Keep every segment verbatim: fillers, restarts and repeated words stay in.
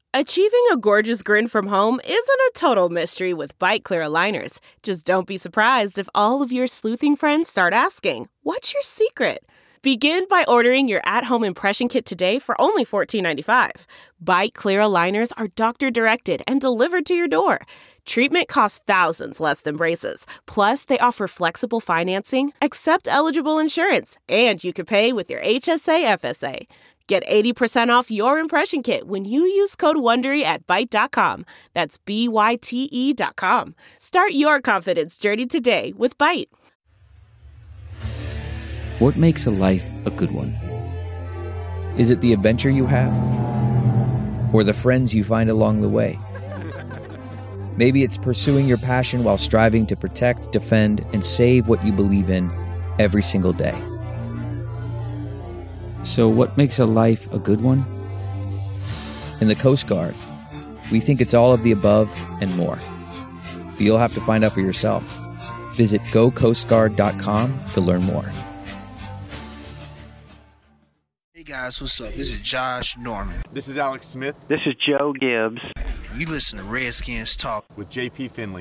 Achieving a gorgeous grin from home isn't a total mystery with Byte Clear aligners. Just don't be surprised if all of your sleuthing friends start asking, "What's your secret?" Begin by ordering your at-home impression kit today for only fourteen ninety-five. Byte Clear aligners are doctor-directed and delivered to your door. Treatment costs thousands less than braces. Plus, they offer flexible financing, accept eligible insurance, and you can pay with your H S A F S A. Get eighty percent off your impression kit when you use code WONDERY at byte dot com. That's B Y T E dot com. Start your confidence journey today with Byte. What makes a life a good one? Is it the adventure you have? Or the friends you find along the way? Maybe it's pursuing your passion while striving to protect, defend, and save what you believe in every single day. So what makes a life a good one? In the Coast Guard, we think it's all of the above and more. But you'll have to find out for yourself. Visit go coast guard dot com to learn more. Hey guys, what's up? This is Josh Norman. This is Alex Smith. This is Joe Gibbs. You listen to Redskins Talk with J P Finley.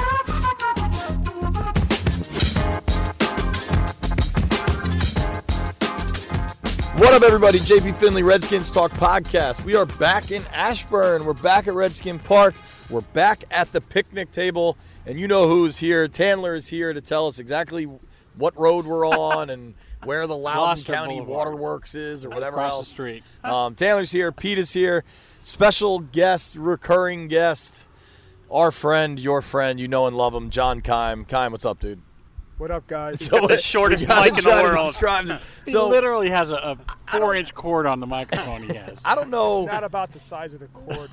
What up, everybody? J P Finley, Redskins Talk Podcast. We are back in Ashburn. We're back at Redskin Park. We're back at the picnic table. And you know who's here. Tandler is here to tell us exactly what road we're on and where the Loudoun County Boulevard. Waterworks is or whatever Across else. the street. Um, Tandler's here. Pete is here. Special guest, recurring guest, our friend, your friend, you know and love him, John Keim. Keim, what's up, dude? What up, guys? He's got the shortest mic in the world. He So, literally has a, a four-inch cord on the microphone he has. I don't know. It's not about the size of the cord,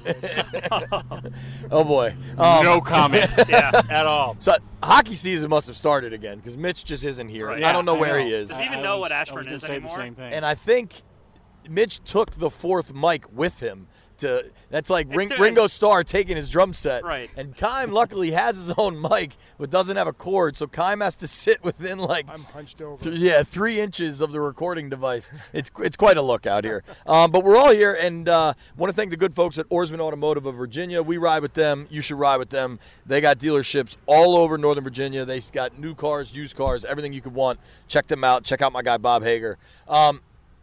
Rich. Oh, boy. Um, no comment. Yeah, at all. So hockey season must have started again because Mitch just isn't here. Right. I don't know I where know. he is. Does he even I- I know was- what I was Ashburn gonna is say the anymore? same thing. And I think Mitch took the fourth mic with him. To, that's like Ring, It's- Ringo Starr taking his drum set. Right. And Keim luckily has his own mic, but doesn't have a cord, so Keim has to sit within like I'm hunched over. th- yeah three inches of the recording device. It's it's quite a look out here. Um, but we're all here, and uh, want to thank the good folks at Oarsman Automotive of Virginia. We ride with them. You should ride with them. They got dealerships all over Northern Virginia. They got new cars, used cars, everything you could want. Check them out. Check out my guy Bob Hager. Um,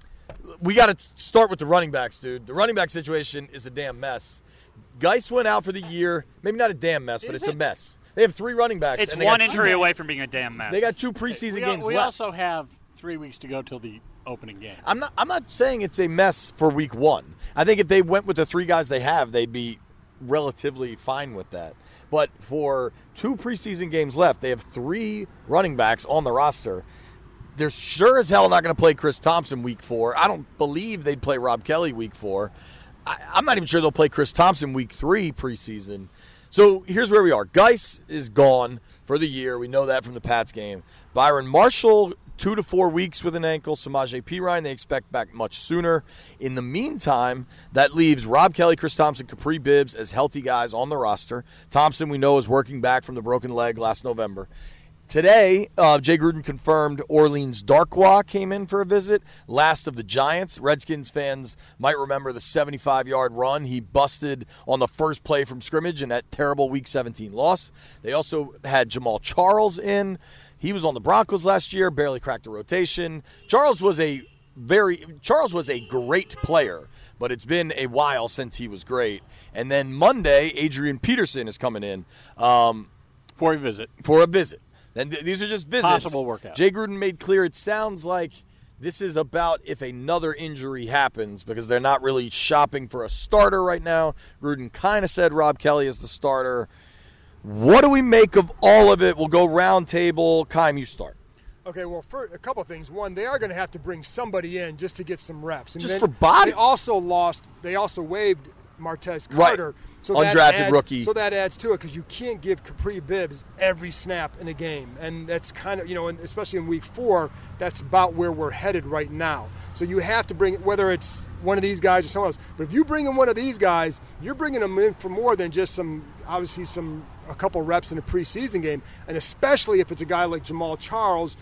We got to start with the running backs, dude. The running back situation is a damn mess. Geis went out for the year. Maybe not a damn mess, but Is it's a it? mess. They have three running backs. It's and they one got injury two, away from being a damn mess. They got two preseason we, games we left. also have three weeks to go till the opening game. I'm not. I'm not saying it's a mess for week one. I think if they went with the three guys they have, they'd be relatively fine with that. But for two preseason games left, they have three running backs on the roster. They're sure as hell not going to play Chris Thompson week four. I don't believe they'd play Rob Kelly week four. I, I'm not even sure they'll play Chris Thompson week three preseason. So here's where we are. Geis is gone for the year. We know that from the Pats game. Byron Marshall, two to four weeks with an ankle. Samaje Perine, they expect back much sooner. In the meantime, that leaves Rob Kelly, Chris Thompson, Capri Bibbs as healthy guys on the roster. Thompson, we know, is working back from the broken leg last November. Today, uh, Jay Gruden confirmed Orleans Darkwa came in for a visit. Last of the Giants. Redskins fans might remember the seventy-five-yard run he busted on the first play from scrimmage in that terrible Week seventeen loss. They also had Jamal Charles in. He was on the Broncos last year, barely cracked the rotation. Charles was a very Charles was a great player, but it's been a while since he was great. And then Monday, Adrian Peterson is coming in um, For a visit. for a visit. And th- these are just visits. Possible workout. Jay Gruden made clear it sounds like this is about if another injury happens because they're not really shopping for a starter right now. Gruden kind of said Rob Kelly is the starter. What do we make of all of it? We'll go round table. Keim, you start. Okay, well, for a couple things. One, they are going to have to bring somebody in just to get some reps. And Just then for bodies. They also lost. They also waived Martez Right. Carter. So that Undrafted adds- rookie. So that adds to it because you can't give Capri Bibbs every snap in a game, and that's kind of you know, and especially in week four, that's about where we're headed right now. So you have to bring whether it's one of these guys or someone else. But if you bring in one of these guys, you're bringing them in for more than just some obviously some a couple reps in a preseason game, and especially if it's a guy like Jamal Charles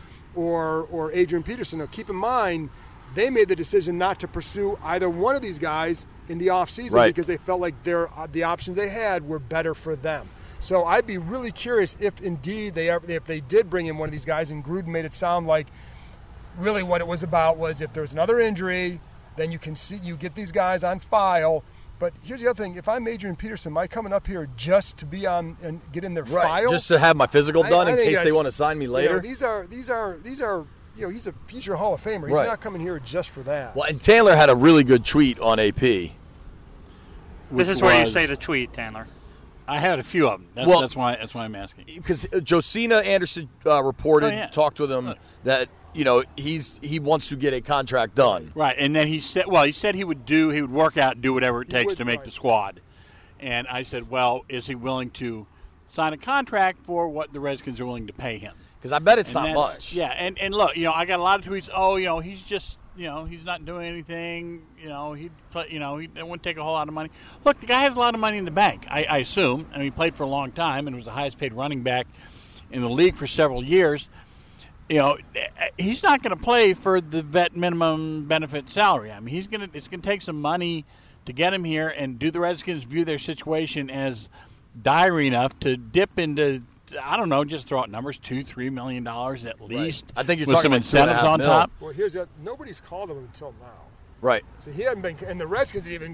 or or Adrian Peterson. Now keep in mind, they made the decision not to pursue either one of these guys in the offseason Right. because they felt like their uh, the options they had were better for them. So I'd be really curious if indeed they ever, if they did bring in one of these guys, and Gruden made it sound like really what it was about was if there's another injury, then you can see you get these guys on file. But here's the other thing: if I'm Adrian Peterson, am I coming up here just to be on and get in their Right. file? Just to have my physical I- done I in think case they that's- want to sign me You later. know, these are these are these are you know he's a future Hall of Famer. He's Right. not coming here just for that. Well, and Taylor had a really good tweet on A P. Which This is where you was- say the tweet, Taylor. I had a few of them. That's, Well- that's why. That's why I'm asking. Because Josina Anderson uh, reported, Oh, yeah. talked with him that you know he's he wants to get a contract done. Right, and then he said, well, he said he would do, he would work out and do whatever it He takes would, to make right. the squad. And I said, well, is he willing to sign a contract for what the Redskins are willing to pay him? Because I bet it's And not that's- much. Yeah, and, and look, you know, I got a lot of tweets. Oh, you know, he's just, you know, he's not doing anything. You know, he, you know, he it wouldn't take a whole lot of money. Look, the guy has a lot of money in the bank. I, I assume. I mean, he played for a long time and was the highest paid running back in the league for several years. You know, he's not going to play for the vet minimum benefit salary. I mean, he's going to. It's going to take some money to get him here. And do the Redskins view their situation as dire enough to dip into? I don't know, just throw out numbers, two, three million dollars at least. I think you're with talking some like two and a incentives half on mil. top. Well, here's the, nobody's called him until now. Right. So he hadn't been, and the Redskins even,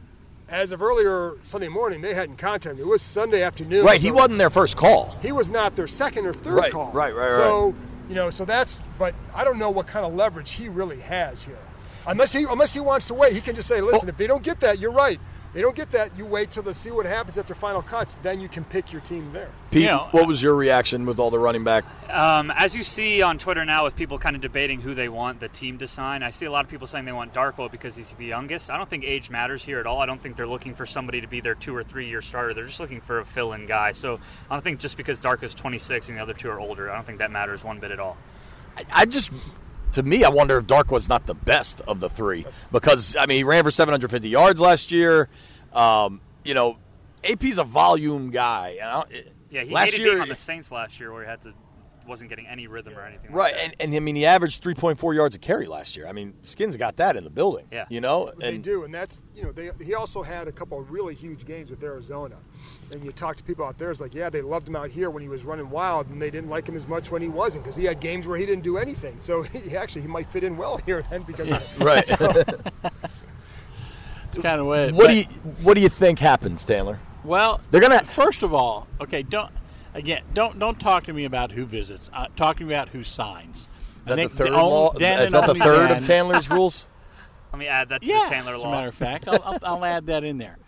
as of earlier Sunday morning, they hadn't contacted him. It was Sunday afternoon. Right. He so wasn't their first call. He was not their second or third Right, call. right, right, So, you know, so that's, but I don't know what kind of leverage he really has here. Unless he, unless he wants to wait, he can just say, listen, Oh. if they don't get that, you're right. They don't get that, you wait till they see what happens after final cuts, then you can pick your team there. Pete, You know, what was your reaction with all the running back? Um, as you see on Twitter now with people kind of debating who they want the team to sign, I see a lot of people saying they want Darko because he's the youngest. I don't think age matters here at all. I don't think they're looking for somebody to be their two or three year starter. They're just looking for a fill-in guy. So I don't think just because Darko's twenty-six and the other two are older, I don't think that matters one bit at all. I, I just, to me, I wonder if Darko's not the best of the three because I mean he ran for seven hundred fifty yards last year. Um, you know, A P's a volume guy. I don't- Yeah, he last hated year, being on the Saints last year where he had to wasn't getting any rhythm or anything. right? like that. And, and I mean, he averaged three point four yards a carry last year. I mean, Skins got that in the building. Yeah. you know, They and do, and that's, you know, they, he also had a couple of really huge games with Arizona. And you talk to people out there, it's like, yeah, they loved him out here when he was running wild, and they didn't like him as much when he wasn't, because he had games where he didn't do anything. So he actually, he might fit in well here then because of that. right. It's kind of way. what do you What do you think happens, Taylor? Well, They're gonna- First of all, okay, don't again, don't don't talk to me about who visits. Uh, talk to me about who signs. Is I that the think third only- law? then Is and that the only third then- of Taylor's rules? Let me add that to Yeah, the Taylor as a law. matter of fact, I'll, I'll, I'll add that in there.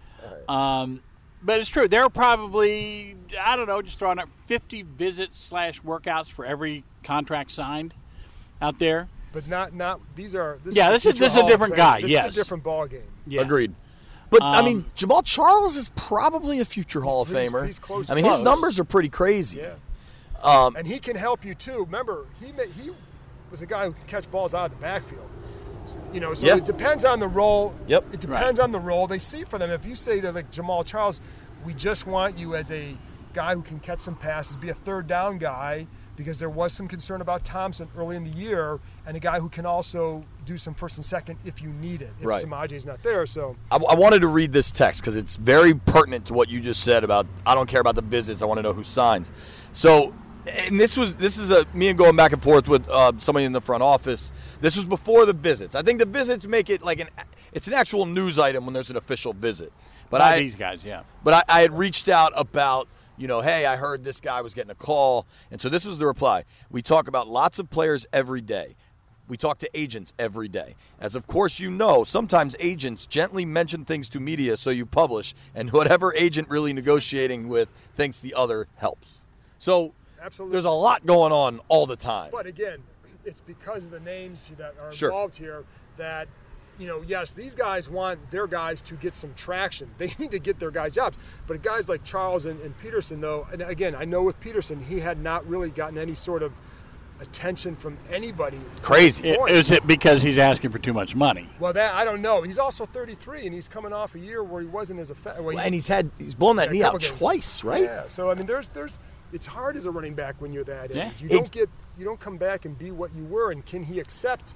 Um, but it's true. There are probably, I don't know, just throwing out fifty visits slash workouts for every contract signed out there. But not, not these are, this Yeah, is this is- future this is a Hall of different Fame. guy, This yes. is a different ball game. Yeah. Agreed. But I Um, mean, Jamal Charles is probably a future Hall of he's- Famer. he's close I mean, to his close. numbers are pretty crazy. Yeah. Um, And he can help you too. Remember, he ma- he was a guy who can catch balls out of the backfield. So, you know, so Yeah. it depends on the role. Yep. It depends on the role they see for them. If you say to like Jamal Charles, we just want you as a guy who can catch some passes, be a third down guy, because there was some concern about Thompson early in the year, and a guy who can also do some first and second if you need it. If Right. Samaje's not there, so I, I wanted to read this text because it's very pertinent to what you just said about I don't care about the visits. I want to know who signs. So, and this was this is a me and going back and forth with uh, somebody in the front office. This was before the visits. I think the visits make it like an it's an actual news item when there's an official visit. But Not I these guys, yeah. But I, I had reached out about, you know, hey, I heard this guy was getting a call. And so this was the reply. We talk about lots of players every day. We talk to agents every day. As of course you know, sometimes agents gently mention things to media so you publish, and whatever agent really negotiating with thinks the other helps. So absolutely. there's a lot going on all the time. But again, it's because of the names that are Sure. involved here that, you know, yes, these guys want their guys to get some traction. They need to get their guys jobs. But guys like Charles and, and Peterson, though, and again, I know with Peterson, he had not really gotten any sort of attention from anybody. to Crazy. this It, point. is it because he's asking for too much money? Well, that I don't know. He's also thirty-three, and he's coming off a year where he wasn't as effective. Well, he- And he's had he's blown that Yeah, a knee out couple games. twice, right? Yeah. So I mean, there's there's it's hard as a running back when you're that age. Yeah. You It- don't get you don't come back and be what you were. And can he accept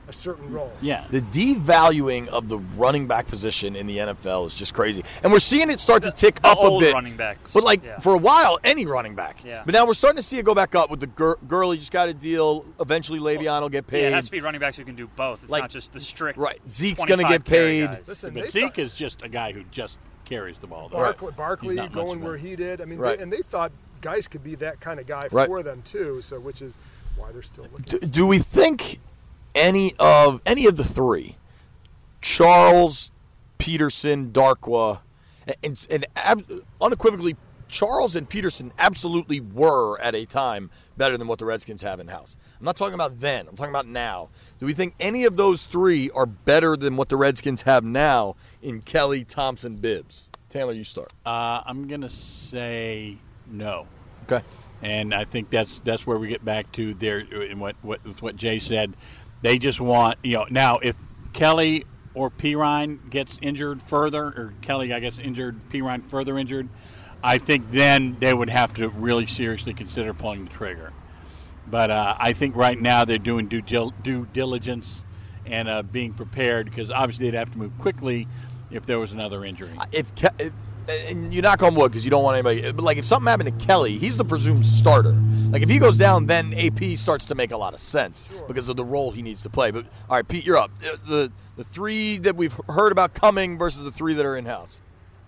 a certain role. Yeah. The devaluing of the running back position in the N F L is just crazy. And we're seeing it start to tick The up a old bit. running backs. But, like, Yeah. for a while, any running back. Yeah. But now we're starting to see it go back up with the Gur- Gurley just got a deal. Eventually, Le'Veon will get paid. Yeah, it has to be running backs who can do both. It's Like- not just the strict. Right. Zeke's gonna get twenty-five carry paid. guys. Listen, But they Zeke thought- is just a guy who just carries the ball. though. Barkley, He's Barkley not much going of a- where he did. I mean, Right. they, and they thought Geis could be that kind of guy Right. for them too. So, which is why they're still looking. Do, do we think any of any of the three, Charles, Peterson, Darkwa, and, and ab- unequivocally, Charles and Peterson absolutely were at a time better than what the Redskins have in house. I'm not talking about then. I'm talking about now. Do we think any of those three are better than what the Redskins have now in Kelly, Thompson, Bibbs? Taylor, you start. Uh, I'm going to say no. Okay. And I think that's that's where we get back to there and what what with what Jay said. They just want, you know, now if Kelly or Pirine gets injured further, or Kelly, I guess, injured, Pirine further injured, I think then they would have to really seriously consider pulling the trigger. But uh, I think right now they're doing due, dil- due diligence and uh, being prepared, because obviously they'd have to move quickly if there was another injury. If, Ke- if and you knock on wood because you don't want anybody, but like if something happened to Kelly, he's the presumed starter. Like if he goes down, then A P starts to make a lot of sense Sure. because of the role he needs to play. But all right, Pete, you're up. Uh, The the three that we've heard about coming versus the three that are in house.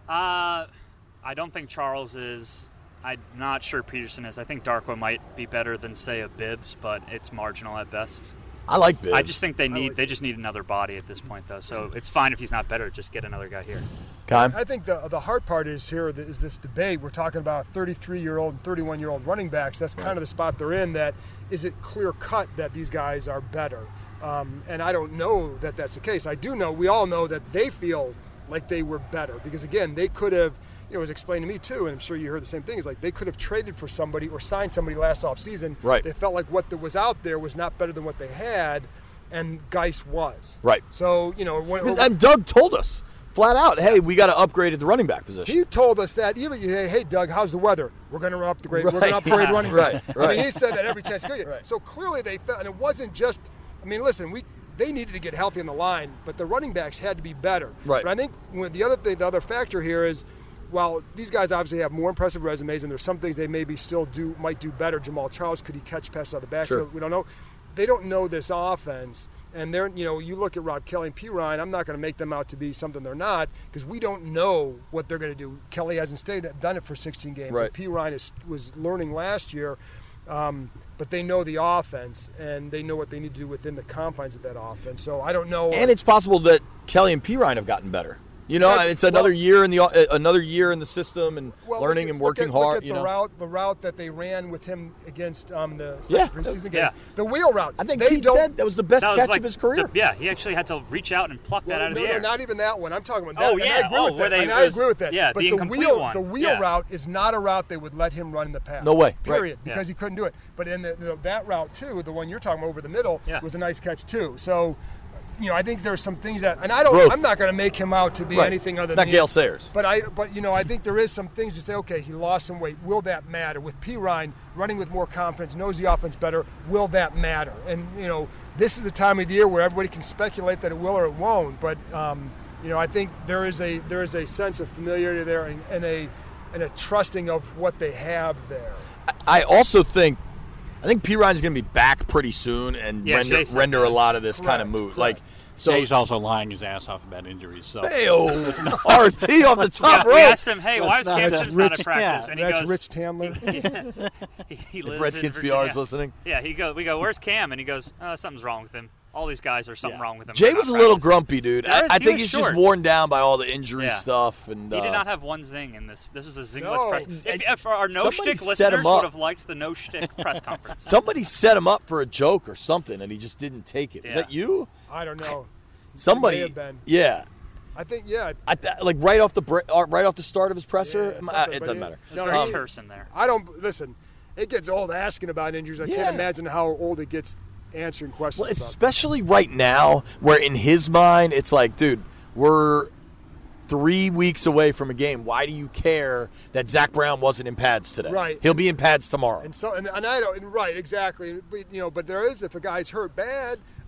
Uh, I don't think Charles is. I'm not sure Peterson is. I think Darkwa might be better than, say, a Bibbs, but it's marginal at best. I like Bibbs. I just think they need like they just need another body at this point, though. So it's fine if he's not better. Just get another guy here. Kime? I think the the hard part is here is this debate. We're talking about thirty-three-year-old and thirty-one-year-old running backs. That's kind of the spot they're in. That is it clear cut that these guys are better, um, and I don't know that that's the case. I do know we all know that they feel like they were better because again they could have. You know, it was explained to me too, and I'm sure you heard the same thing. Is like they could have traded for somebody or signed somebody last offseason. Right. They felt like what that was out there was not better than what they had, and Geis was. Right. So you know, when, And Doug told us flat out, hey, we got to upgrade at the running back position. he told us that. Even hey, hey, Doug, how's the weather? We're going to upgrade. We're going Right. to upgrade running back. Right, I right. mean, he said that every chance he could. Right. So clearly they felt, and it wasn't just. I mean, listen, we they needed to get healthy in the line, but the running backs had to be better. Right. But I think when the other thing, the other factor here is. While these guys obviously have more impressive resumes, and there's some things they maybe still do might do better. Jamal Charles, could he catch passes out of the backfield? Sure. We don't know. They don't know this offense, and they're you know you look at Rob Kelly and P. Ryan. I'm not going to make them out to be something they're not because we don't know what they're going to do. Kelly hasn't stayed done it for sixteen games. Right. And P. Ryan is, was learning last year, um, but they know the offense and they know what they need to do within the confines of that offense. So I don't know. And it's possible that Kelly and Pirine have gotten better. You know, Yeah, it's another well- year in the uh, another year in the system and Well, learning look at- and working look at, hard. Look at you the know, route, the route that they ran with him against um, the Yeah. second preseason game. Yeah. The wheel route. I think they Pete don't, said that was the best That was catch like of his career. the- yeah, he actually had to reach out and pluck Well, that out of no, the no, air. not even that one. I'm talking about Oh, that. and yeah. I agree Oh, with where that. they and I was- agree with that. yeah, but the the incomplete wheel, one. the wheel Yeah. route is not a route they would let him run in the past. No way. Period. Right. Because Yeah. he couldn't do it. But in the, the, that route too, the one you're talking about over the middle, Yeah. was a nice catch too. So. You know, I think there's some things that, and I don't, Growth. I'm not going to make him out to be Right. anything other It's than not he Gale is. Sayers. But I, but you know, I think there is some things to say. Okay, he lost some weight. Will that matter? With P. Ryan running with more confidence, knows the offense better. Will that matter? And you know, this is the time of the year where everybody can speculate that it will or it won't. But um, you know, I think there is a there is a sense of familiarity there and, and a and a trusting of what they have there. I also think, I think Pirine's going to be back pretty soon and Yeah, render, Jay said render that. a lot of this Correct, kind of move. Like, correct. so Jay's also lying his ass off about injuries. So Hey-oh, R T off the top Yeah, we rope. asked him, hey, why is Let's Cam not- Sims not Rich- at practice? yeah, And he That's goes, Rich Tamler. he, he If lives Redskins in P R is Virginia. listening. Yeah, he go. We go, where's Cam? And he goes, uh, something's wrong with him. All these guys are something Yeah. wrong with him. Jay They're was a not little practicing. grumpy, dude. There I, is- I he think was he's short. just worn down by all the injury Yeah. stuff. And He uh, did not have one zing in this. This was a zingless No. press. And If, if our no somebody shtick set him listeners up. would have liked the no shtick press conference. Somebody set him up for a joke or something, and he just didn't take it. Was Yeah. that you? I don't know. Somebody. have been. Yeah. I think yeah. I th- like right off the bre- uh, right off the start of his presser. Yeah, Am I- something, it but doesn't he- matter. It was No, very he- terse in there. I don't listen. It gets old asking about injuries. I Yeah. can't imagine how old it gets answering questions. Well, about especially right now, where in his mind it's like, dude, we're three weeks away from a game. Why do you care that Zach Brown wasn't in pads today? Right. He'll be in pads tomorrow. And so, and, and I don't. And right, exactly. But, you know, but there is if a guy's hurt bad,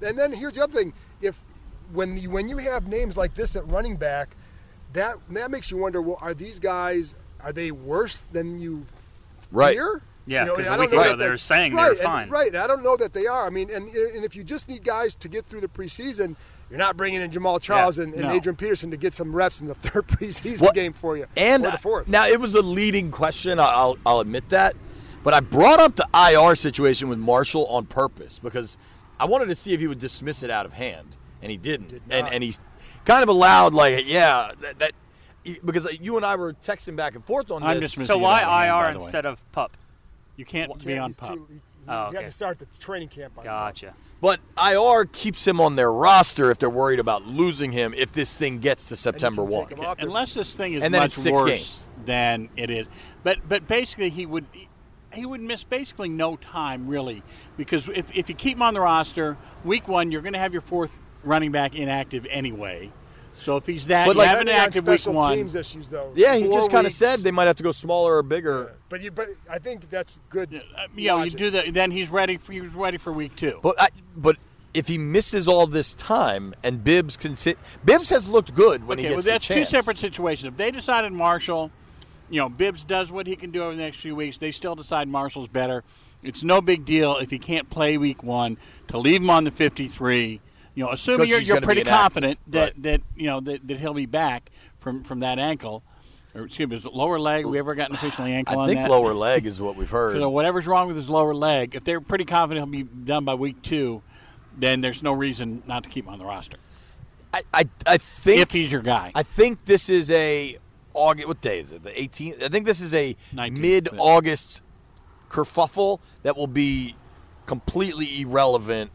And then here's the other thing: if when you, when you have names like this at running back, that that makes you wonder. Well, are these guys are they worse than you right. fear? Yeah, because you know, a week ago they were saying right, they were fine. And, right, I don't know that they are. I mean, and and if you just need guys to get through the preseason, you're not bringing in Jamal Charles Yeah, and, and no. Adrian Peterson to get some reps in the third preseason What- game for you, And or the fourth. now it was a leading question. I'll I'll admit that, but I brought up the I R situation with Marshall on purpose because I wanted to see if he would dismiss it out of hand, and he didn't. Did and not. and he's kind of allowed like yeah that, that because you and I were texting back and forth on I'm this. dismissing So it why out of hand, I R by the way. instead of pup? You can't Well, be on he's pup. too- he, Oh, he okay. had to start the training camp. on Gotcha. But I R keeps him on their roster if they're worried about losing him if this thing gets to September And you can one. take him off there. Unless this thing is And then much it's six worse games. than it is. But but basically he would he would miss basically no time really because if if you keep him on the roster, week one you're going to have your fourth running back inactive anyway. So if he's that, But you like- have an Depending on active week special one. teams issues, though. Yeah, he Four just kind of weeks. said they might have to go smaller or bigger. But you, but I think that's good. Uh, you know, you logic. do that. Then he's ready for he's ready for week two. But I, but if he misses all this time and Bibbs can sit, Bibbs has looked good when okay, he well, gets that's the two chance. separate situations. If they decided Marshall, you know, Bibbs does what he can do over the next few weeks, they still decide Marshall's better. It's no big deal if he can't play week one to leave him on the fifty-three. You know, assuming Because you're, he's you're gonna pretty be inactive. confident that, Right. that you know that, that he'll be back from, from that ankle, or excuse me, is it lower leg? We ever gotten officially ankle I on think that? lower leg is what we've heard. So whatever's wrong with his lower leg, if they're pretty confident he'll be done by week two, then there's no reason not to keep him on the roster. I, I, I think If he's your guy. I think this is a August. What day is it? The eighteenth. I think this is a nineteenth, mid-August kerfuffle that will be completely irrelevant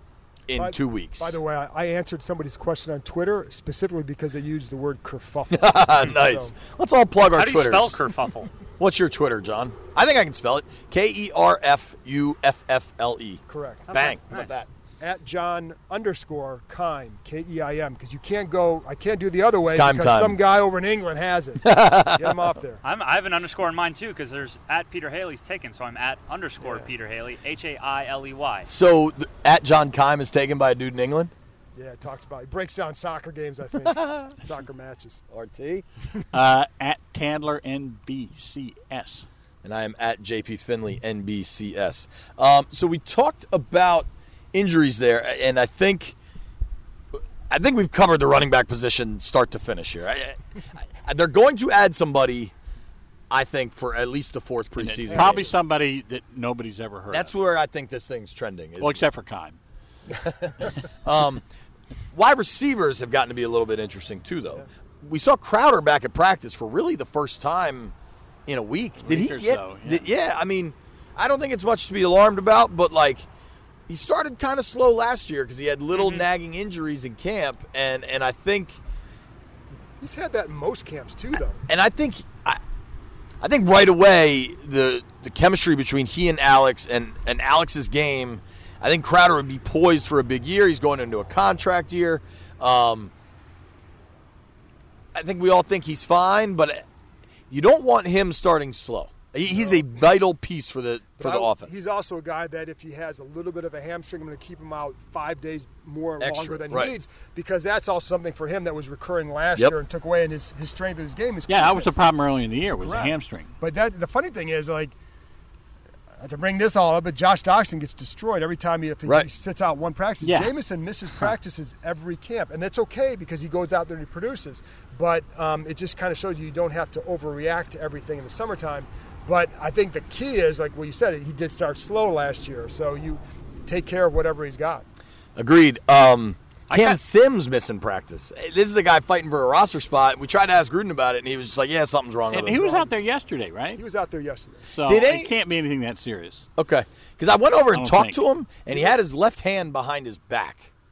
in By- two weeks. By the way, I, I answered somebody's question on Twitter specifically because they used the word kerfuffle. nice. So- Let's all plug our How do you Twitters. spell kerfuffle? What's your Twitter, John? I think I can spell it. K E R F U F F L E. Correct. Bang. How nice. about that? At John underscore Keim, K E I M, because you can't go, I can't do the other way Keim because time. some guy over in England has it. Get him off there. I'm, I have an underscore in mine too because there's at Peter Haley's taken, so I'm at underscore Yeah. Peter Haley, H A I L E Y. So th- at John Keim is taken by a dude in England? Yeah, it talks about, he breaks down soccer games, I think, soccer matches. R T. Uh, at Tandler N B C S. And I am at J P Finley, N B C S. Um, so we talked about injuries there, and I think I think we've covered the running back position start to finish here. I, I, they're going to add somebody, I think, for at least the fourth preseason. Probably game. somebody that nobody's ever heard That's of. where I think this thing's trending. Is, Well, except for Keim. um, wide receivers have gotten to be a little bit interesting too, though. We saw Crowder back at practice for really the first time in a week. Did Week he or get? so, yeah. Did, yeah, I mean, I don't think it's much to be alarmed about, but like he started kind of slow last year because he had little Mm-hmm. nagging injuries in camp, and and I think He's had that in most camps, too, though. and I think I, I think right away the the chemistry between he and Alex and and Alex's game. I think Crowder would be poised for a big year. He's going into a contract year. Um, I think we all think he's fine, but you don't want him starting slow. He, he's a vital piece for the for But the I- offense. He's also a guy that if he has a little bit of a hamstring, I'm going to keep him out five days more Extra, longer than right. he needs because that's also something for him that was recurring last Yep. year and took away, and his, his strength of his game is Yeah, that was the quickness. problem early in the year was Correct. a hamstring. But that the funny thing is, like, uh, to bring this all up, but Josh Doxson gets destroyed every time he, if he, Right. he sits out one practice. Yeah. Jameson misses practices every camp, and that's okay because he goes out there and he produces. But um, it just kind of shows you you don't have to overreact to everything in the summertime. But I think the key is, like what you said, he did start slow last year, so you take care of whatever he's got. Agreed. Um, I Cam got- Sims missing practice. This is the guy fighting for a roster spot. We tried to ask Gruden about it, and he was just like, "Yeah, something's wrong And with he him." was out there yesterday, right? He was out there yesterday. So Did any- it can't be anything that serious. Okay, because I went over I and don't talked think. to him, and he had his left hand behind his back.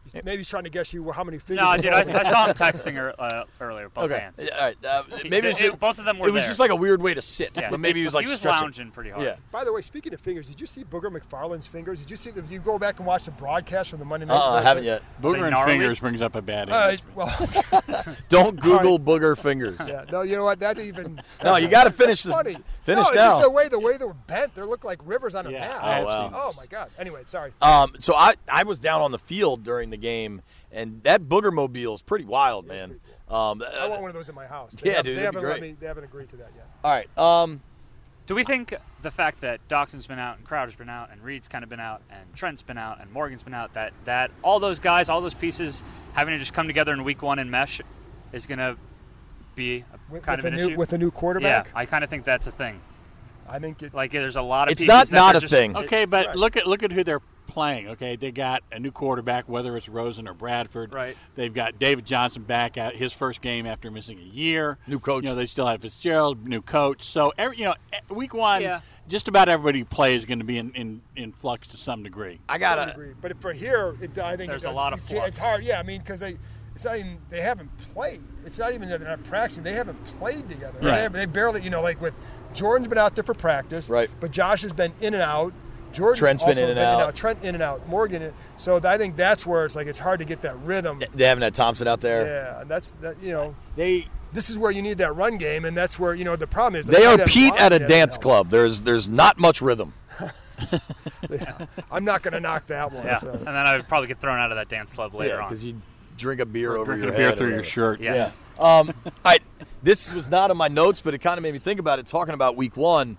Maybe he's trying to guess you how many fingers. No, dude, I, I saw him texting er, uh, earlier, both Okay. hands. All right. Uh, maybe It- it's just, it- both of them were It was there. just like a weird way to sit. Yeah. But maybe he was like he was stretching. lounging pretty hard. Yeah. By the way, speaking of fingers, did you see Booger McFarland's fingers? Did you see if you go back and watch the broadcast from the Monday night? Uh, I haven't yet. Booger They and gnarly? fingers brings up a bad Uh, image. well, Don't Google booger fingers. yeah, no, you know what? That even No, you got to finish this. funny. Finish no, it's now. just the way the way they were bent. They look like rivers on a Yeah, map. I have wow. seen Oh those. my God. Anyway, sorry. Um, so I, I was down on the field during the game, and that booger mobile is pretty wild, man. Um, I want one of those in my house. They Yeah, have, dude, They that'd be haven't let great. me. They haven't agreed to that yet. all right. Um, Do we think the fact that Doxson's been out and Crowder's been out and Reed's kind of been out and Trent's been out and Morgan's been out, that, that all those guys, all those pieces having to just come together in week one and mesh is going to be a, With, kind with of a an new issue? with a new quarterback, Yeah, I kind of think that's a thing. I think it. Like, there's a lot of It's pieces not that not they're a just- thing. Okay, but Right. look at look at who they're playing. Okay, they got a new quarterback, whether it's Rosen or Bradford. Right. They've got David Johnson back at his first game after missing a year. New coach. You know, they still have Fitzgerald, new coach. So every you know, e- week one, Yeah. just about everybody who plays is going to be in, in, in flux to some degree. I I got to. agree. But for here, it, I think There's it a does, lot of you can't- It's flux. hard. Yeah, I mean, because they, it's not even they haven't played. It's not even that they're not practicing. They haven't played together. Right. They, have, they barely, you know, like with Jordan's been out there for practice. Right. But Josh has been in and out. Jordan Trent's been also in and out. Trent in and out. Morgan. In, so I think that's where it's like it's hard to get that rhythm. They haven't had Thompson out there. Yeah, and that's that. You know, They this is where you need that run game, and that's where you know the problem is. they are that Pete line at a doesn't dance help. club. There's there's not much rhythm. I'm not going to knock that one. Yeah, So. and then I would probably get thrown out of that dance club later Yeah, on. because you drink a beer over Drinking your a beer head or through your whatever. shirt. Yes. Yeah. Um, all right. This was not in my notes, but it kind of made me think about it. Talking about week one,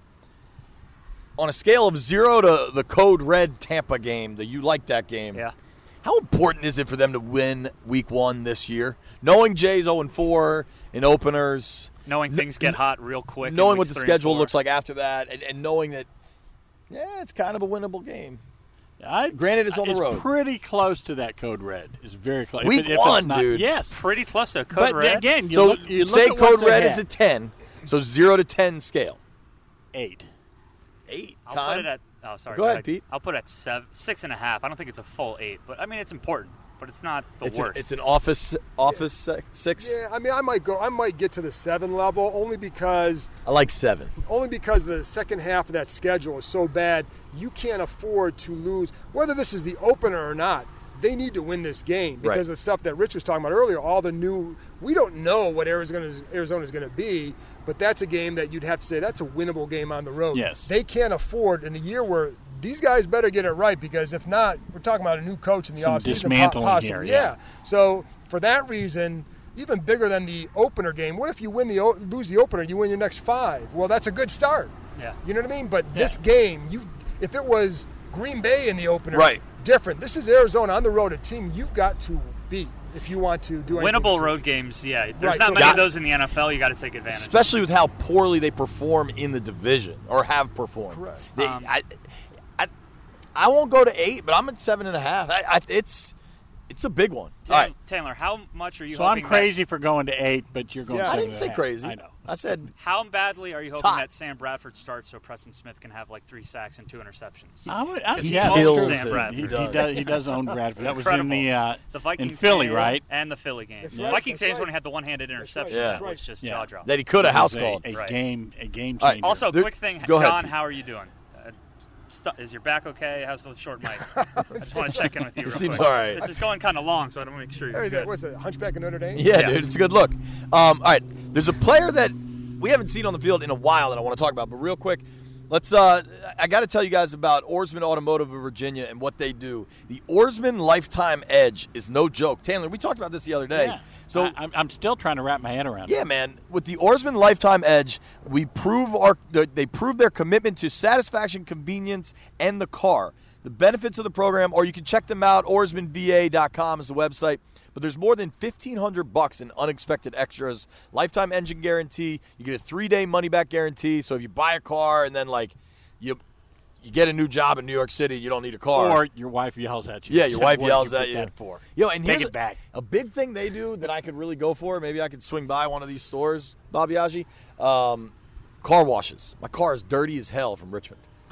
on a scale of zero to the Code Red Tampa game, that you like that game. Yeah. How important is it for them to win week one this year? Knowing Jay's oh and four in openers, Knowing things get hot real quick. in knowing what weeks the three and schedule four. looks like after that, and, and knowing that, yeah, it's kind of a winnable game. I, Granted, it's on the road. pretty close to that code red. It's very close. Week if it, if one, it's not, dude. Yes. Pretty close to Code But Red. again, you So look, you look say at Code what's Red ahead. is a ten, so zero to ten scale. eight. Eight. I'll Time? put it at. Oh, sorry. Go ahead, Pete. I'll put it at seven, six and a half. I don't think it's a full eight, but I mean it's important. But it's not the It's, an, worst. it's an office office se- six. Yeah, I mean, I might go. I might get to the seven level only because I like seven. only because the second half of that schedule is so bad. You can't afford to lose, whether this is the opener or not. They need to win this game because Right. of the stuff that Rich was talking about earlier. All the new, we don't know what Arizona's Arizona's going to be, but that's a game that you'd have to say that's a winnable game on the road. Yes. They can't afford in a year where these guys better get it right because if not, we're talking about a new coach in the Some offseason. po- dismantling possibly. here, yeah. So for that reason, even bigger than the opener game. What if you win the o- lose the opener, you win your next five? Well, that's a good start. Yeah. You know what I mean? But this game, you if it was Green Bay in the opener, Right. different. This is Arizona on the road, a team you've got to beat if you want to do anything. Winnable road games, yeah. There's Right, not so- many Got- of those in the N F L. You got to take advantage. Especially with how poorly they perform in the division or have performed. Correct. They, Um, I, I, I won't go to eight, but I'm at seven and a half. I, I, it's it's a big one. Taylor, All right. Taylor, how much are you So I'm hoping crazy for going to eight, but you're going. Yeah. I seven didn't and say a half. crazy. I know. I said That, how badly are you hoping Top. that Sam Bradford starts so Preston Smith can have like three sacks and two interceptions? I would, I, Because he yeah, owns that's kills true. Sam it. Bradford. He, He he does. does. He does own Bradford. That was Incredible. in the uh, The Vikings in Philly, game right? And the Philly game. That's The right, Vikings that's games right. when he had the one-handed interception. Yeah. That was just Yeah. jaw dropping. that he could have It house was called. a, a Right. game, a game All right. changer. Also, There- quick thing, go ahead, John, Pete. how are you doing? Uh, stu- is your back okay? How's the short mic? I just want to check in with you real seems quick. all right. This is going kind of long, so I want to make sure you're Hey, that, good. what's it, Hunchback of Notre Dame? Yeah, Yeah. dude, it's a good look. Um, all right, there's a player that we haven't seen on the field in a while that I want to talk about, but real quick, let's. Uh, I got to tell you guys about Oarsman Automotive of Virginia and what they do. The Oarsman Lifetime Edge is no joke. Taylor, we talked about this the other day. Yeah. So I, I'm, I'm still trying to wrap my head around it. yeah, man. With the Oarsman Lifetime Edge, we prove our they prove their commitment to satisfaction, convenience, and the car. The benefits of the program, or you can check them out. Oarsman V A dot com is the website. But there's more than fifteen hundred bucks in unexpected extras. Lifetime engine guarantee. You get a three-day money-back guarantee. So if you buy a car and then like you you get a new job in New York City, you don't need a car. Or your wife yells at you. Yeah, your So wife what did yells you at put you. That for? Yo, and Take here's it back. A, a big thing they do that I could really go for. Maybe I could swing by one of these stores, Bob Biaggi. Um, car washes. My car is dirty as hell from Richmond.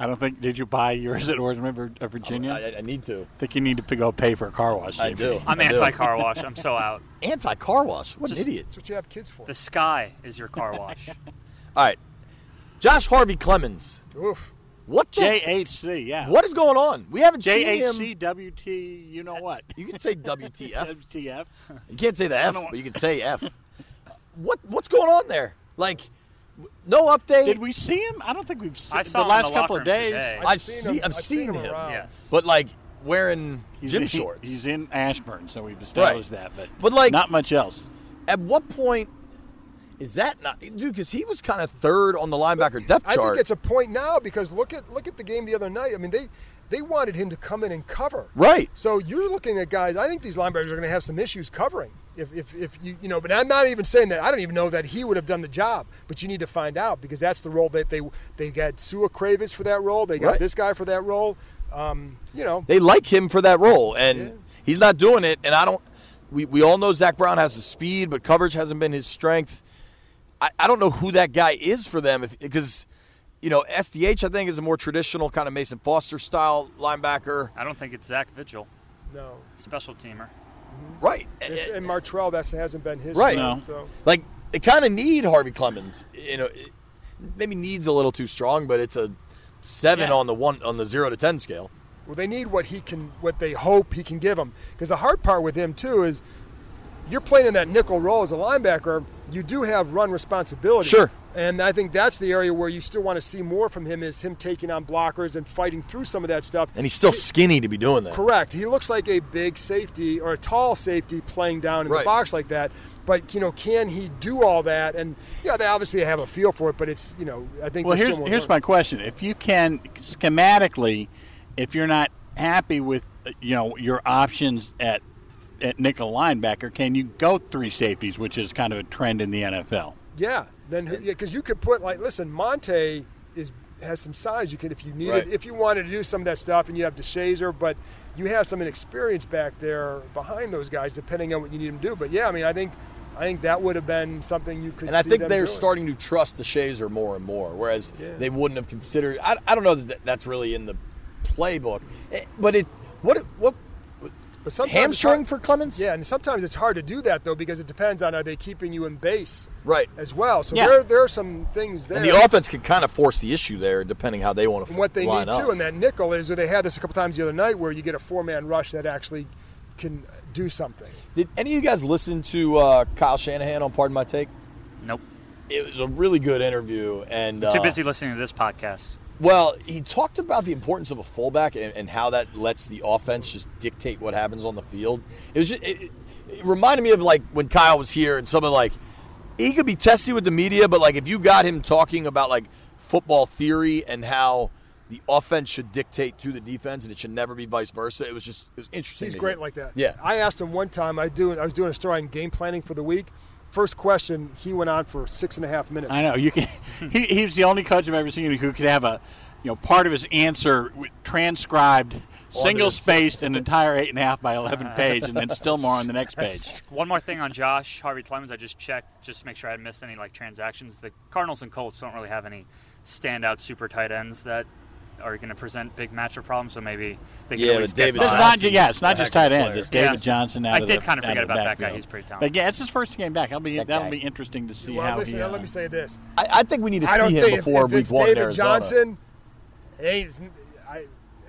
I don't think. Did you buy yours at Ormond, Virginia? I, I need to. I think you need to go pay for a car wash. I do. I'm I do. anti-car wash. I'm so out. Anti-car wash? What Just- an idiot. That's what you have kids for. The sky is your car wash. All right. Josh Harvey Clemens. Oof. What the? J H C, yeah. What is going on? We haven't J seen H him. C W T, you know what? You can say W T F. W T F. You can't say the F, know. but you can say F. What What's going on there? Like, no update. Did we see him? I don't think we've seen I him saw the him last in the couple locker of room days. today. I've, I've seen, seen him- I've I've seen, seen him him, around. Yes. but like wearing He's gym in, shorts. He's in Ashburn, so we've established that. But, But, like- not much else. At what point is that not, dude? Because he was kind of third on the linebacker depth I chart. think it's a point now because look at look at the game the other night. I mean, they they wanted him to come in and cover. right. So you're looking at guys. I think these linebackers are going to have some issues covering. If, if, if you you know, but I'm not even saying that. I don't even know that he would have done the job. But you need to find out because that's the role that they they got Sua Kravitz for that role. They got Right. this guy for that role. Um, you know, They like him for that role, and Yeah. he's not doing it. And I don't. We we all know Zach Brown has the speed, but coverage hasn't been his strength. I, I don't know who that guy is for them if because. You know, S D H, I think, is a more traditional kind of Mason Foster style linebacker. I don't think it's Zach Vigil, no. special teamer. Right. It's, and Martrell, that hasn't been his. Right. strength, No. So Like, they kind of need Harvey Clemens. You know, it, maybe needs a little too strong, but it's a seven Yeah. on the one on the zero to ten scale. well, they need what he can, what they hope he can give them. Because the hard part with him too is you're playing in that nickel role as a linebacker. You do have run responsibility. Sure. And I think that's the area where you still want to see more from him is him taking on blockers and fighting through some of that stuff. And he's still skinny to be doing that. Correct. He looks like a big safety or a tall safety playing down in Right. the box like that. But, you know, can he do all that? And, yeah, they obviously have a feel for it, but it's, you know, I think Well, there's here's still more here's learn. my question: if you can schematically, if you're not happy with uh, you know your options at at nickel linebacker, can you go three safeties, which is kind of a trend in the N F L? Yeah, then because you could put like, listen, Monte is has some size. You could if you needed, Right. if you wanted to do some of that stuff, and you have DeShazer, but you have some inexperience back there behind those guys, depending on what you need them to do. But yeah, I mean, I think, I think that would have been something you could. And I see think them they're doing. starting to trust the Shazer more and more, whereas Yeah. they wouldn't have considered. I, I don't know that that's really in the playbook, Eh, but it what what But sometimes it's hamstring hard- for Clemens? Yeah, and sometimes it's hard to do that though because it depends on are they keeping you in base Right. as well. So Yeah. there there are some things there. And the offense can kind of force the issue there, depending how they want to And what they line need up. too, and that nickel is, or they had this a couple times the other night, where you get a four-man rush that actually can do something. Did any of you guys listen to uh, Kyle Shanahan on Pardon My Take? Nope. It was a really good interview, and Too uh, busy listening to this podcast. Well, he talked about the importance of a fullback and, and how that lets the offense just dictate what happens on the field. It was just, it, it reminded me of like when Kyle was here and some of like he could be testy with the media, but like if you got him talking about like football theory and how the offense should dictate to the defense and it should never be vice versa, it was just it was interesting. He's to great hear. like that. Yeah. I asked him one time. I do. I was doing a story on game planning for the week. First question, he went on for six and a half minutes. I know you can. He, he's the only coach I've ever seen who could have a, you know, part of his answer w- transcribed, single spaced, an entire eight and a half by eleven page, and then still more on the next page. One more thing on Josh Harvey Clemens. I just checked just to make sure I hadn't missed any like transactions. The Cardinals and Colts don't really have any standout super tight ends that are going to present big matchup problems. So maybe they can Yeah, at least but get David by. It's not, Johnson's yeah, it's not a just heck of tight a ends. player. It's David Yeah. Johnson out I of did the, kind of out forget of the about that guy. backfield. He's pretty talented. But yeah, it's his first game back. That'll be That that'll guy. be interesting to see well, how listen, he. now Uh, let me say this. I, I think we need to I don't see him think if, before if week it's one in David Arizona. Johnson, ain't, I,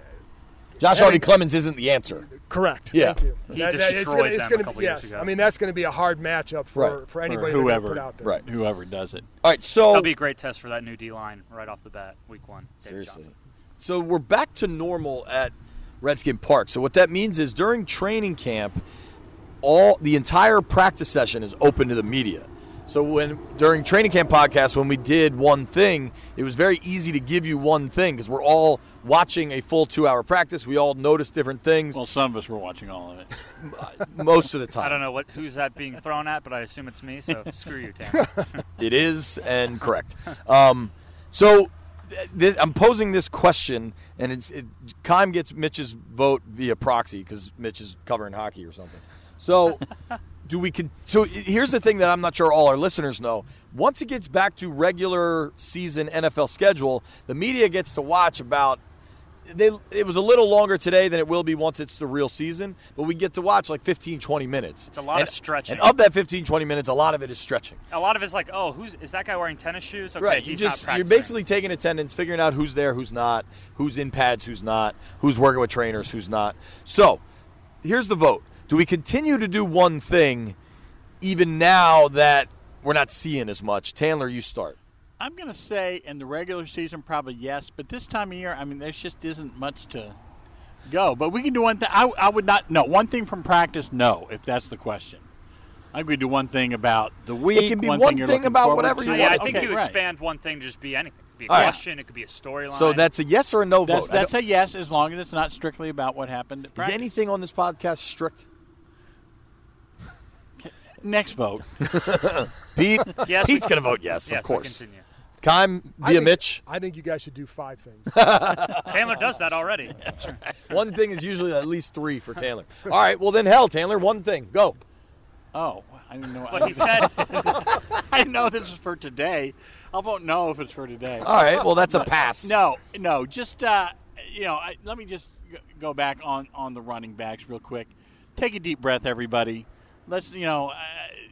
Josh I Harvey think- Clemens isn't the answer. correct. Yeah. Thank you. He it's destroyed gonna, it's them a gonna, couple yes, years ago. I mean, that's going to be a hard matchup for, Right. for or anybody that they whoever put out there. Right. whoever does it. All right, so That'll be a great test for that new D line right off the bat, week one. David Seriously. Johnson. So we're back to normal at Redskin Park. So what that means is during training camp, all the entire practice session is open to the media. So when during training camp podcast, when we did one thing, it was very easy to give you one thing because we're all watching a full two-hour practice. We all notice different things Well, some of us were watching all of it. most of the time. I don't know what who's that being thrown at, but I assume it's me. So screw you, Tam. It is, and correct. Um, so th- th- I'm posing this question, and it's, it, Kime gets Mitch's vote via proxy because Mitch is covering hockey or something. So do we? Con- so here's the thing that I'm not sure all our listeners know. once it gets back to regular season N F L schedule, the media gets to watch about they it was a little longer today than it will be once it's the real season, but we get to watch like fifteen, twenty minutes. It's a lot and, of stretching. And of that fifteen, twenty minutes, a lot of it is stretching. A lot of it's like, oh, who's is that guy wearing tennis shoes? Okay, right. he's You just not you're practicing. basically taking attendance, figuring out who's there, who's not, who's in pads, who's not, who's working with trainers, who's not. So, here's the vote. Do we continue to do one thing even now that we're not seeing as much? Taylor, you start. I'm going to say in the regular season probably yes, but this time of year, I mean, there just isn't much to go. But we can do one thing. I, I would not – no, one thing from practice, no, if that's the question. I think we do one thing about the week. It can be one, one thing, you're thing looking about forward whatever to. you Yeah, want. I think Okay, you right. expand one thing to just be anything. It could be a All right. question. It could be a storyline. So that's a yes or a no That's, vote? that's a yes as long as it's not strictly about what happened at Is practice. anything on this podcast strict? Next vote. Pete? Yes, Pete's we- going to vote yes, yes, of course. We continue. Kime I via think- Mitch. I think you guys should do five things. Taylor does that already. One thing is usually at least three for Taylor. All right, well then, hell, Taylor, one thing. Go. Oh, I didn't know. But he said, I didn't know this was for today. I'll vote no if it's for today. All right, well, that's a pass. No, no, just uh, you know, I, let me just g- go back on, on the running backs real quick. Take a deep breath, everybody. Let's, you know, uh,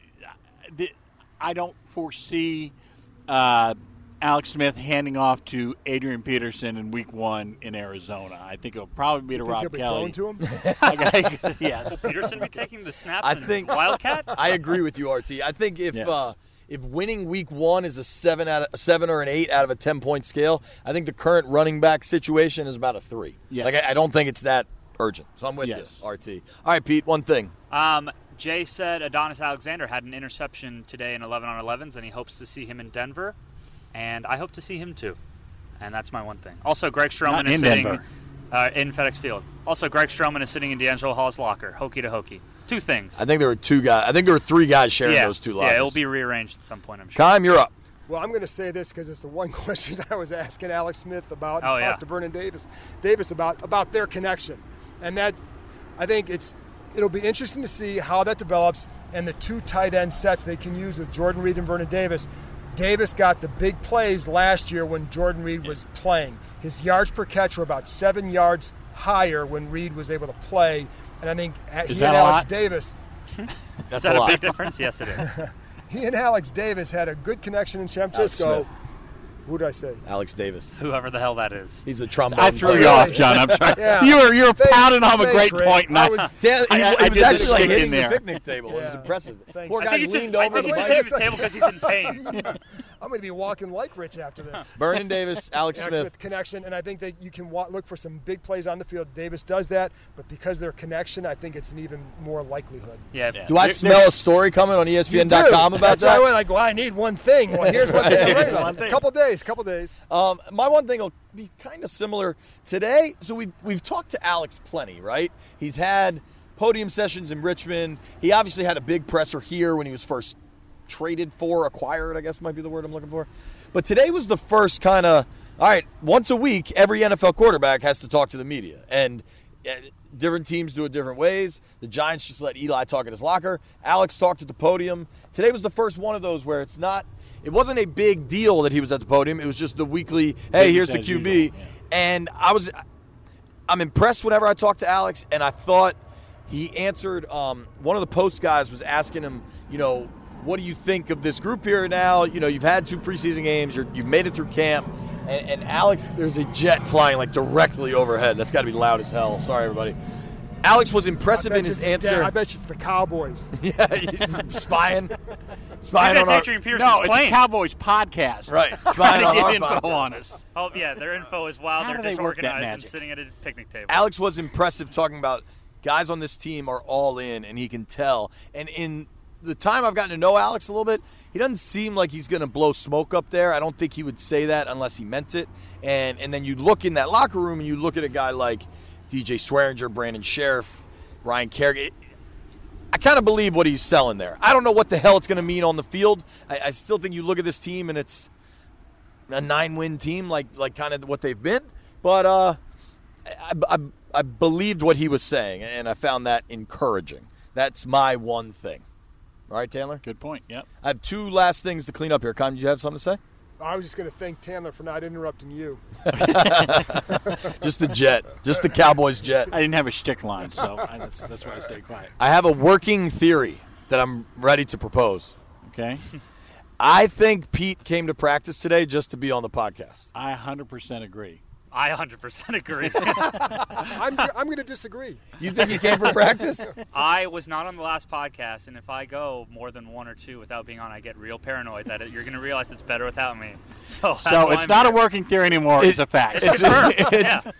the, I don't foresee uh, Alex Smith handing off to Adrian Peterson in Week One in Arizona. I think it'll probably be to Think he'll Rob be Kelly. thrown to him? Okay, yes. Peterson be taking the snaps I in think Wildcat? I agree with you, R T. I think if Yes. uh, if winning week one is a seven out of a seven or an eight out of a ten point scale, I think the current running back situation is about a three. Yes. Like I, I don't think it's that urgent. So I'm with Yes. you, R T. All right, Pete. One thing. Um, Jay said Adonis Alexander had an interception today in eleven on elevens, and he hopes to see him in Denver. And I hope to see him too. And that's my one thing. Also, Greg Stroman Not is in sitting Denver. uh, in FedEx Field. Also, Greg Stroman is sitting in D'Angelo Hall's locker, hokey to hokey. Two things. I think there were two guys. I think there were three guys sharing yeah, those two lockers. yeah, it'll be rearranged at some point, I'm sure. Kime, you're up. Well, I'm going to say this because it's the one question I was asking Alex Smith about and Oh, talked yeah. to Vernon Davis, Davis about about their connection, and that I think it's it'll be interesting to see how that develops and the two tight end sets they can use with Jordan Reed and Vernon Davis. Davis got the big plays last year when Jordan Reed was playing. His yards per catch were about seven yards higher when Reed was able to play, and I think Is he that and a Alex lot? Davis. That's Is that a a lot. big difference? Yes, it is. He and Alex Davis had a good connection in San Francisco. Smith. Who did I say? Alex Davis. Whoever the hell that is. He's a trombone. I threw you player. off, John. I'm sorry. Yeah. You were you were Thanks- pounding on a thanks, great Rick. point. and I I- was- Dan, he, I- I he was did the actually like stick in hitting the there. picnic table. It was Yeah. impressive. Thanks. Poor I guy think he's leaned just, I over think the he's just mic. hitting the table because he's in pain. I'm going to be walking like Rich after this. Vernon Davis, Alex Alex Smith. Smith connection, and I think that you can wa- look for some big plays on the field. Davis does that, but because their connection, I think it's an even more likelihood. Yeah. Yeah. Do I There- smell there's- a story coming on E S P N You dot com do. about That's why I that? went like, well, I need one thing. Well, here's one thing. Here's Right. one thing. Couple days, couple days. Um, my one thing will be kind of similar today. So we've we've talked to Alex plenty, right? He's had podium sessions in Richmond. He obviously had a big presser here when he was first traded for, acquired, I guess might be the word I'm looking for. But today was the first kind of, all right, once a week, every N F L quarterback has to talk to the media. And uh, different teams do it different ways. The Giants just let Eli talk at his locker. Alex talked at the podium. Today was the first one of those where it's not, it wasn't a big deal that he was at the podium. It was just the weekly, hey, Business here's the as Q B. usual, yeah. And I was, I'm impressed whenever I talk to Alex, and I thought he answered, um, one of the post guys was asking him, you know, what do you think of this group here now? You know, you've had two preseason games. You're, you've made it through camp. And, and Alex, there's a jet flying like directly overhead. That's got to be loud as hell. Sorry, everybody. Alex was I impressive bet in you his it's the- answer. I bet you it's the Cowboys. yeah, he's spying. I Spying think on that's our, Adrian Peterson's No, it's a plane. Cowboys podcast. right. Trying Spying to on get our info podcast. on us. Oh, yeah, their info is wild. How They're do they work that disorganized and magic? sitting at a picnic table. Alex was impressive talking about guys on this team are all in, and he can tell. And in the time I've gotten to know Alex a little bit, he doesn't seem like he's going to blow smoke up there. I don't think he would say that unless he meant it. And and then you look in that locker room and you look at a guy like D J Swearinger, Brandon Sheriff, Ryan Kerrigan. I kind of believe what he's selling there. I don't know what the hell it's going to mean on the field. I, I still think you look at this team and it's a nine-win team like like kind of what they've been. But uh, I, I, I believed what he was saying, and I found that encouraging. That's my one thing. All right, Taylor? Good point, yep. I have two last things to clean up here. Con, do you have something to say? I was just going to thank Taylor for not interrupting you. Just the jet. Just the Cowboys jet. I didn't have a shtick line, so I, that's, that's why I stayed quiet. I have a working theory that I'm ready to propose. Okay. I think Pete came to practice today just to be on the podcast. I one hundred percent agree. I one hundred percent agree. I'm, I'm going to disagree. You think he came for practice? I was not on the last podcast, and if I go more than one or two without being on, I get real paranoid that it, you're going to realize it's better without me. So, that's So why it's I'm not here. a working theory anymore. It- It's a fact. It's confirmed. Yeah.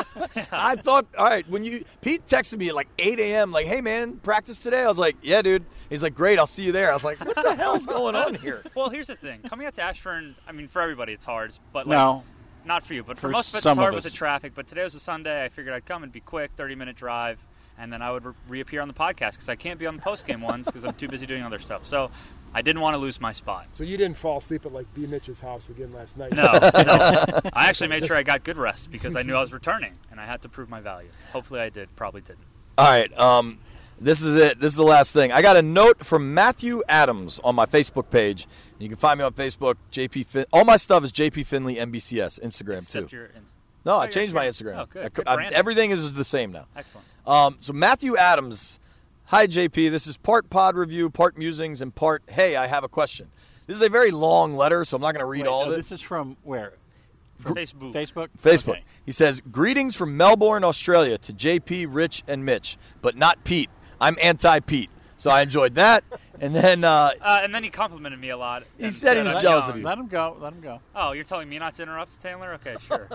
I thought, all right, when you Pete texted me at like eight a.m., like, hey, man, practice today? I was like, yeah, dude. He's like, great, I'll see you there. I was like, what the hell's going on here? Well, here's the thing. Coming out to Ashburn, I mean, for everybody it's hard, but like, No. not for you, but for, For most of us some it's of hard with us. the traffic. But today was a Sunday. I figured I'd come and be quick, thirty-minute drive, and then I would re- reappear on the podcast because I can't be on the post-game ones because I'm too busy doing other stuff. So I didn't want to lose my spot. So you didn't fall asleep at like B. Mitch's house again last night? No, no. I actually made sure I got good rest because I knew I was returning, and I had to prove my value. Hopefully I did. Probably didn't. All right, um, this is it. This is the last thing. I got a note from Matthew Adams on my Facebook page. You can find me on Facebook. J P Fin- all my stuff is J P Finley N B C S, Instagram Except too. your ins- No, Oh, I your changed my Instagram. Instagram. Oh, good. I- Good I- branding. everything is the same now. Excellent. Um, so Matthew Adams, hi J P. This is part pod review, part musings, and part hey, I have a question. This is a very long letter, so I'm not going to read Wait, all no, of it. This is from where? From Facebook. Facebook? Facebook. Okay. He says, greetings from Melbourne, Australia to J P, Rich, and Mitch, but not Pete. I'm anti-Pete. So I enjoyed that. And then uh, Uh, and then he complimented me a lot. He and said he was I'm jealous young. of you. Let him go. Let him go. Oh, you're telling me not to interrupt, Taylor? Okay, sure.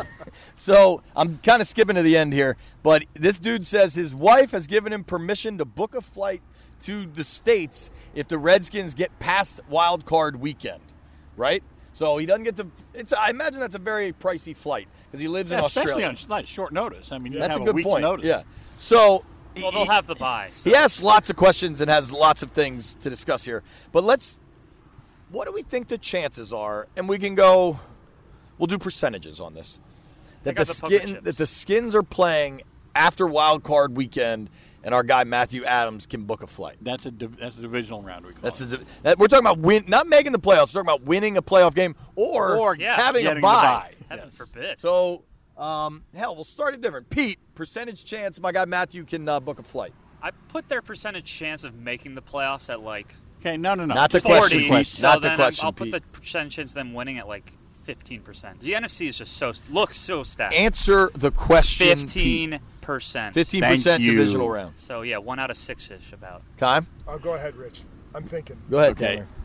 So I'm kind of skipping to the end here, but this dude says his wife has given him permission to book a flight to the States if the Redskins get past wild card weekend, right? So he doesn't get to. It's. I imagine that's a very pricey flight because he lives Yeah, in especially Australia. on like, short notice. I mean, you That's have a good week's point. notice. Yeah. So well, they'll he- have the bye. So. He asks lots of questions and has lots of things to discuss here. But let's. What do we think the chances are? And we can go. We'll do percentages on this. That got the the poker skin chips. that the Skins are playing after wild card weekend, and our guy Matthew Adams can book a flight. That's a div- that's a divisional round. We call That's it. the, that, we're talking about win, not making the playoffs. We're talking about winning a playoff game or, Or yeah, having a getting the bye. bye. Heaven Yes. forbid. So, um, hell, we'll start it different. Pete, percentage chance my guy Matthew can uh, book a flight. I put their percentage chance of making the playoffs at like Okay, no, no, no. Not the Just question, answer forty. Pete. So Not the then question, I'll put Pete. the percentage chance of them winning at like fifteen percent. The N F C is just so looks so stacked. Answer the question. Fifteen percent. Fifteen Thank percent you. divisional round. So yeah, one out of six ish about. Kai, Oh, go ahead, Rich. I'm thinking. go ahead. Okay. Taylor.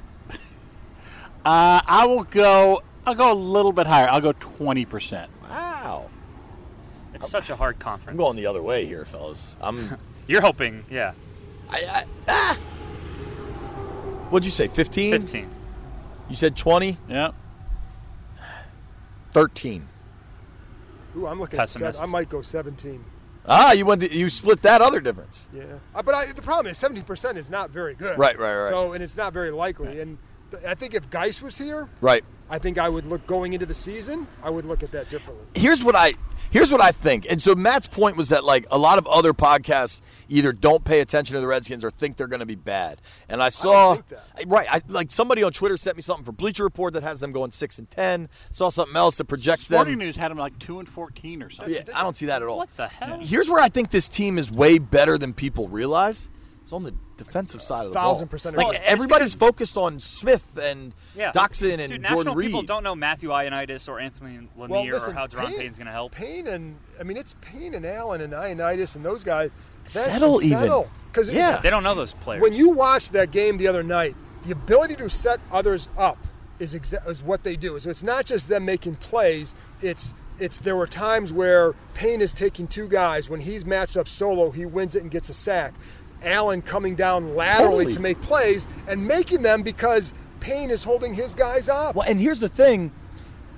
Uh, I will go. I'll go a little bit higher. I'll go twenty percent. Wow. It's such a hard conference. I'm going the other way here, fellas. I'm. You're hoping, yeah, I, I, ah. What'd you say? Fifteen. fifteen. You said twenty. Yeah. Thirteen. Ooh, I'm looking at Pessimist. seven. I might go seventeen. Ah, you went. The, you split that other difference. Yeah. Uh, but I, the problem is seventeen percent is not very good. Right, right, right. So, and it's not very likely. And th- I think if Geis was here, Right. I think I would look going into the season. I would look at that differently. Here's what I here's what I think. And so Matt's point was that like a lot of other podcasts either don't pay attention to the Redskins or think they're going to be bad. And I saw think that. right, I, like somebody on Twitter sent me something from Bleacher Report that has them going six and ten. Saw something else that projects Sporting them. News had them like two and fourteen or something. Yeah, I don't see that at all. What the hell? Here's where I think this team is way better than people realize. It's on the defensive side of the Thousand ball. percent Like agree. everybody's focused on Smith and Yeah. Doxson and Dude, Jordan national Reed. people don't know Matthew Ioannidis or Anthony Lanier Well, listen, or how Deron Payne- Payne's going to help. Payne and I mean it's Payne and Allen and Ioannidis and those guys. That- Settle and even. Settle. Because Yeah. They don't know those players. when you watch that game the other night, the ability to set others up is exa- is what they do. So it's not just them making plays. It's it's there were times where Payne is taking two guys. When he's matched up solo, he wins it and gets a sack. Allen coming down laterally Totally. to make plays and making them because Payne is holding his guys up. Well, and here's the thing.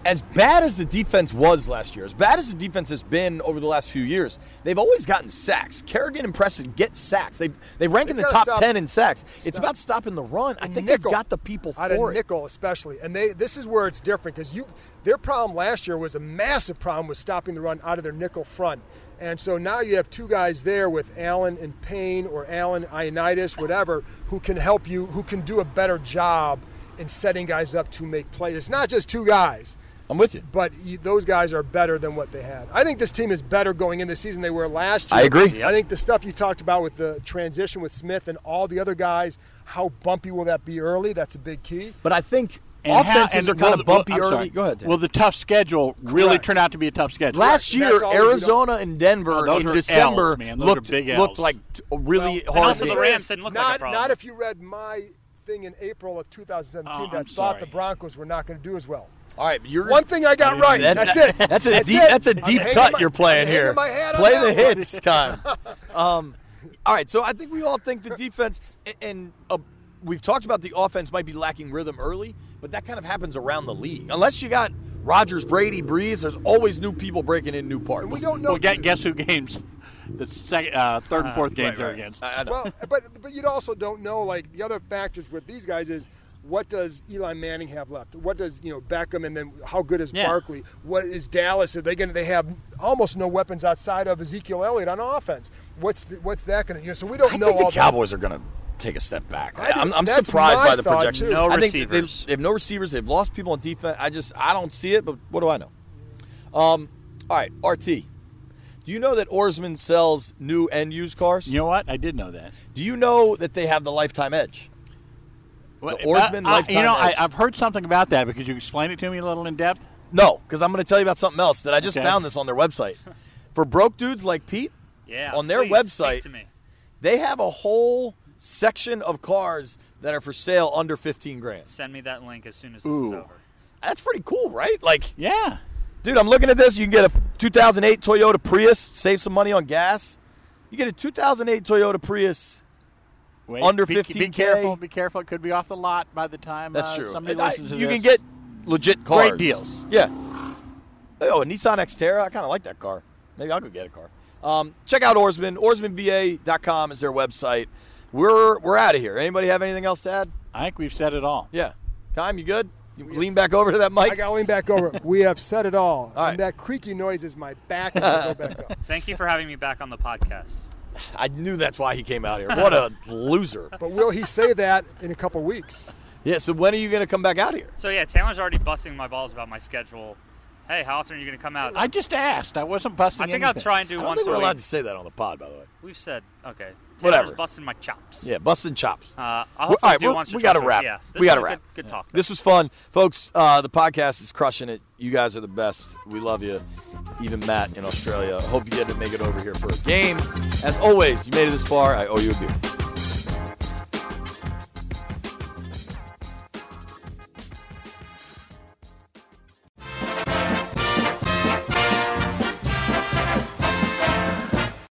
as bad as the defense was last year, as bad as the defense has been over the last few years, they've always gotten sacks. Kerrigan and Preston get sacks. They they rank in the top stop, ten in sacks. Stop. It's about stopping the run. I think nickel, they've got the people for out it. of nickel especially. And they this is where it's different because you their problem last year was a massive problem with stopping the run out of their nickel front. And so now you have two guys there with Allen and Payne or Allen, Ioannidis, whatever, who can help you, who can do a better job in setting guys up to make plays. It's not just two guys. I'm with you. But you, those guys are better than what they had. I think this team is better going in the season than they were last year. I agree. Yep. I think the stuff you talked about with the transition with Smith and all the other guys, how bumpy will that be early? That's a big key. But I think and offenses how, are kind of bumpy well, early. Sorry. Go ahead, Dan. Will the tough schedule really Correct. turn out to be a tough schedule? Last year, Arizona and Denver oh, in December L's, man. Those looked, are big L's. looked like really well, hard. also the Rams didn't look not, like a problem. Not if you read my thing in April of two thousand seventeen oh, that thought sorry. the Broncos were not going to do as well. All right, you're One thing I got right. That, that's that, it. That's a that's deep. it. That's a I'm deep hanging cut my, you're playing I'm here. My hat Play on the that hits, Con. um, all right, so I think we all think the defense and, and uh, we've talked about the offense might be lacking rhythm early, but that kind of happens around the league. Unless you got Rodgers, Brady, Breeze, there's always new people breaking in new parts. And we don't know. Well, guess, guess who games the second, uh, third and fourth uh, games right, are right. against. I, I know. Well, but but you also don't know like the other factors with these guys is what does Eli Manning have left? What does you know Beckham and then how good is Yeah. Barkley? What is Dallas? Are they going to? They have almost no weapons outside of Ezekiel Elliott on offense. What's the, what's that going to? You know, so we don't I know. think all the Cowboys that. are going to take a step back. I think I'm, I'm that's surprised my by the thought, projection. too. No I think receivers. They, they have no receivers. They've lost people on defense. I just I don't see it. But what do I know? Um, all right, R T. Do you know that Orsman sells new and used cars? You know what? I did know that. Do you know that they have the lifetime edge? Well, The Orsman uh, lifetime You know, I, edge. I've heard something about that because you explained it to me a little in depth. No, because I'm going to tell you about something else that I just Okay. found this on their website. For broke dudes like Pete, Yeah, on their please, website, speak to me. they have a whole section of cars that are for sale under fifteen grand. Send me that link as soon as this Ooh. is over. That's pretty cool, right? Like, Yeah. dude, I'm looking at this. You can get a two thousand eight Toyota Prius, save some money on gas. You get a two thousand eight Toyota Prius Wait, under be, fifteen K. Be careful. Be careful. It could be off the lot by the time That's uh, true. somebody I- listens to you this. can get legit cars. Great deals. Yeah. Oh, a Nissan Xterra. I kind of like that car. Maybe I'll go get a car. Um, check out Orsman. Orsman V A dot com is their website. We're we're out of here. Anybody have anything else to add? I think we've said it all. Yeah. Time, you good? You lean back over to that mic. I got to lean back over. We have said it all. All right. And that creaky noise is my back. And I go back up. Thank you for having me back on the podcast. I knew that's why he came out here. What a loser. But will he say that in a couple weeks? Yeah, so when are you going to come back out here? So yeah, Taylor's already busting my balls about my schedule. Hey, how often are you going to come out? I just asked. I wasn't busting I think anything. I'll try and I do don't once think a we're week. allowed to say that on the pod, by the way. We've said okay. Taylor's Whatever. busting my chops. Yeah, busting chops. Uh, I'll All hopefully right, do we're- once or we got to twice a wrap. week. Yeah, this we got to was a wrap. Good, good talk. This was fun. Folks, uh, the podcast is crushing it. You guys are the best. We love you. Even Matt in Australia. Hope you get to make it over here for a game. As always, you made it this far. I owe you a beer.